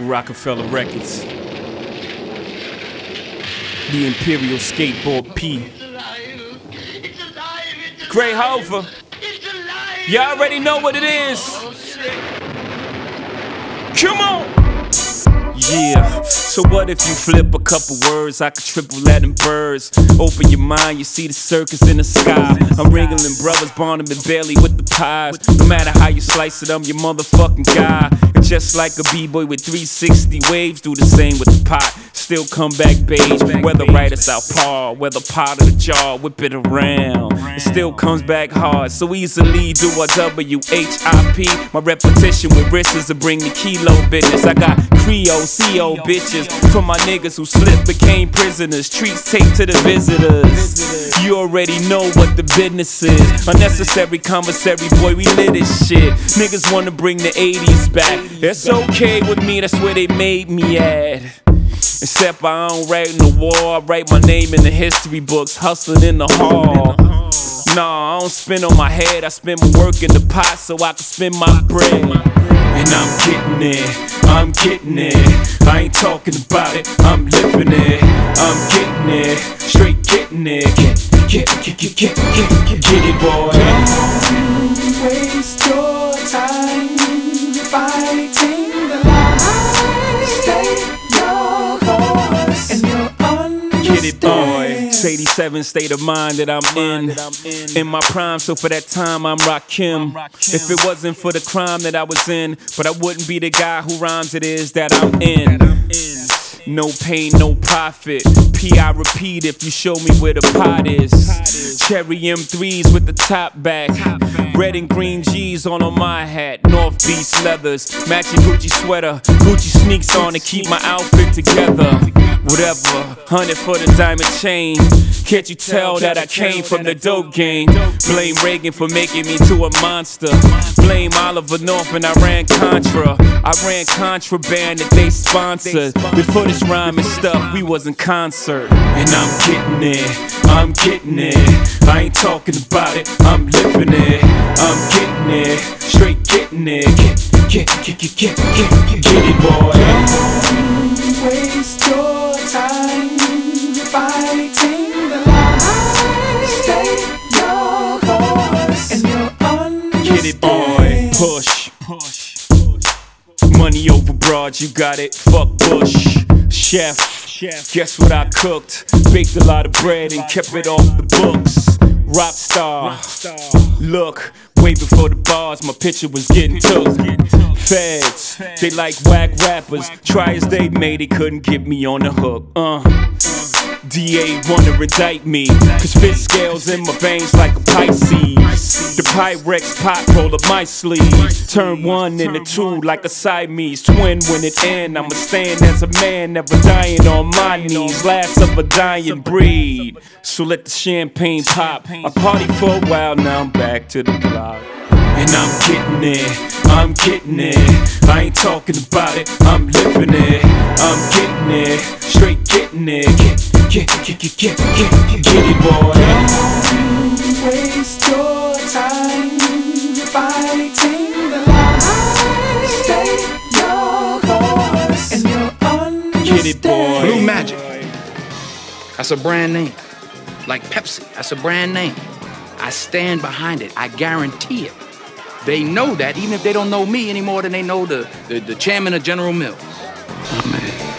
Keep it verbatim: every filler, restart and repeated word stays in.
Rockefeller Records. The Imperial Skateboard P. Gray Hover. You already know what it is. Come on. Yeah, so what if you flip a couple words? I could triple that in birds. Open your mind, you see the circus in the sky. I'm wrangling brothers, Barnum and Bailey with the pies. No matter how you slice it, I'm your motherfucking guy. And just like a b-boy with three sixty waves, do the same with the pot. Still come back beige, whether right or southpaw, whether pot or the jar, whip it around. It still comes back hard, so easily do a W H I P. My repetition with wrists to bring the kilo business. I got Creole, C O bitches for my niggas who slipped, became prisoners. Treats taped to the visitors. You already know what the business is. Unnecessary commissary, boy, we lit this shit. Niggas wanna bring the eighties back. It's okay with me, that's where they made me at. Except I don't write in the war, I write my name in the history books, hustling in the hall. Nah, I don't spin on my head, I spend my work in the pot so I can spend my bread. And I'm getting it, I'm getting it. I ain't talking about it, I'm living it. I'm getting it, straight getting it. Get, get, get, get, get, get, get, get it, boy. Don't waste your time fighting the line. Stay your course and you'll understand. Get it, boy. It's eighty-seven state of mind that I'm in. In my prime, so for that time I'm Rakim. If it wasn't for the crime that I was in, but I wouldn't be the guy who rhymes it is that I'm in. No pain, no profit. P, I repeat if you show me where the pot is. Cherry M threes with the top back. Red and green G's on on my hat. North Beach leathers, matching Gucci sweater. Gucci sneaks on to keep my outfit together. Whatever, hundred for the diamond chain. Can't you tell that I came from the dope game? Blame Reagan for making me to a monster. Blame Oliver North and I ran Contra. I ran contraband that they sponsored. Before this rhyming stuff, we was in concert. And I'm getting it, I'm getting it. I ain't talking about it, I'm living it. I'm getting it, straight getting it. Get, get, get, get, get, get, get it, boy. Don't waste your time fighting the line. Stay your course and you'll understand. Get it, boy. Push, push, push. Money over broad, you got it. Fuck Bush. Chef, chef. Guess what I cooked? Baked a lot of bread and kept it off the books. Rock star. Look, way before the bars, my picture was getting took. Feds, they like whack rappers. Try as they may, they couldn't get me on the hook. Uh. D A wanna indict me, cause fit scales in my veins like a Pisces. The Pyrex pot roll up my sleeve. Turn one into two like a Siamese twin. When it end, I'ma stand as a man, never dying on my knees. Last of a dying breed. So let the champagne pop. I party for a while, now I'm back to the block. And I'm getting it, I'm getting it. I ain't talking about it, I'm living it. I'm getting it, straight getting it. Get, get, get, get, get, get, get it, boy. Don't waste your time fighting the line. Stay your course and you'll understand. Get it, boy. Blue Magic, that's a brand name. Like Pepsi, that's a brand name. I stand behind it, I guarantee it. They know that, even if they don't know me any more than they know the, the, the chairman of General Mills. Oh, man.